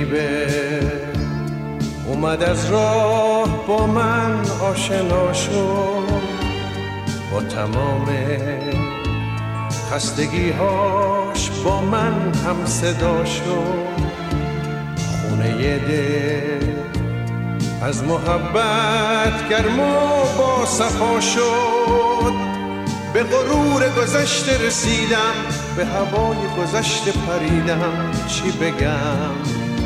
غریبه اومد از راه با من آشنا شد، با تمام خستگی‌هاش با من هم صدا شد. خونه دل از محبت گرم و با صفا شد. به غرور گذشته رسیدم، به هوای گذشته پریدم. چی بگم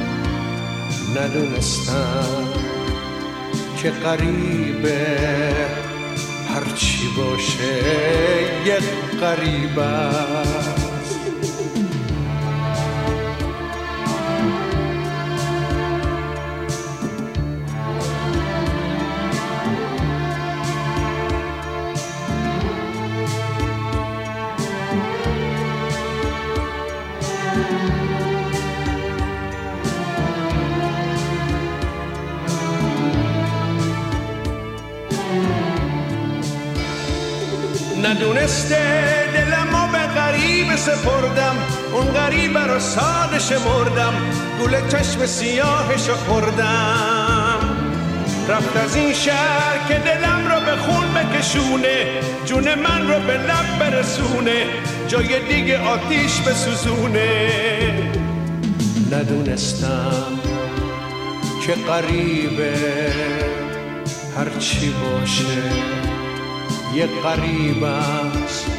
ندونستم که غریبه هرچی باشه یک غریبه است. ندونسته دلمو به غریبه سپردم، اون غریبه رو ساده شمردم، گول چشم سیاهشو خوردم. رفت از این شهر که دلم رو به خون بکشونه، جون من رو به لب برسونه، جای دیگه آتیش بسوزونه. ندونستم که غریبه هرچی باشه یک غریب است.